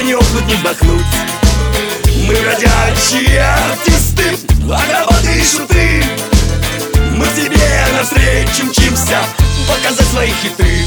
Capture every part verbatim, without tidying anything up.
не охнуть, не вдохнуть. Мы бродячие артисты, акробаты и шуты. Мы к тебе навстречу мчимся показать свои хиты.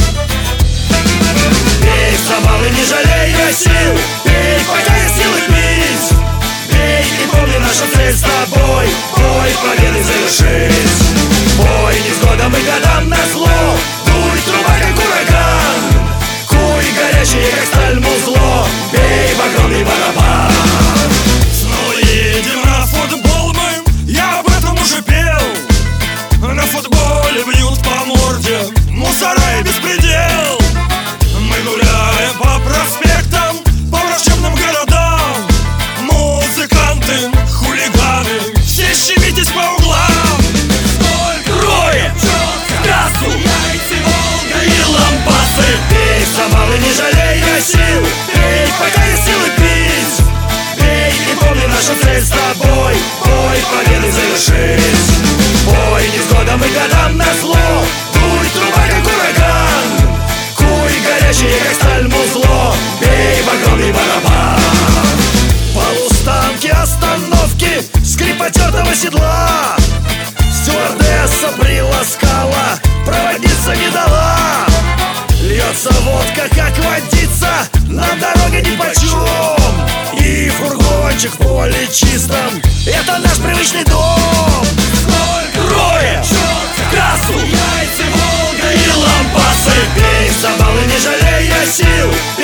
Пей, самалы, не жалея сил, пей, пока есть силы пить. Пей и помни нашу цель с тобой, бой победы завершить. Бой невзгодам и годам назло, дуй труба как ураган. Куй горячее как сталь музло, бей в огромный барабан. Снова едем на футбол мы, я об этом уже пел. На футболе бьют по морде мусора и беспредел. Мы гуляем по проспектам, по враждебным городам. Музыканты, хулиганы, все щемитесь по углам. Трое, красу, и лампасы. Пей, самалы, не жалея сил, пей, пока есть силы пить. Пей и помни нашу цель с тобой, бой победы завершить. Бой невзгодам и годам назло, дуй труба как ураган. Куй горячее как сталь музло, бей в огромный барабан. Полустанки, остановки, скрип потертого седла. Стюардесса приласкала, проводница не дала. Льется водка, как водица, на дороге нипочем. И фургончик в поле чистом, это наш привычный дом. Трое, красу, яйца, Волга и лампасы. Пей, самалы, не жалея сил,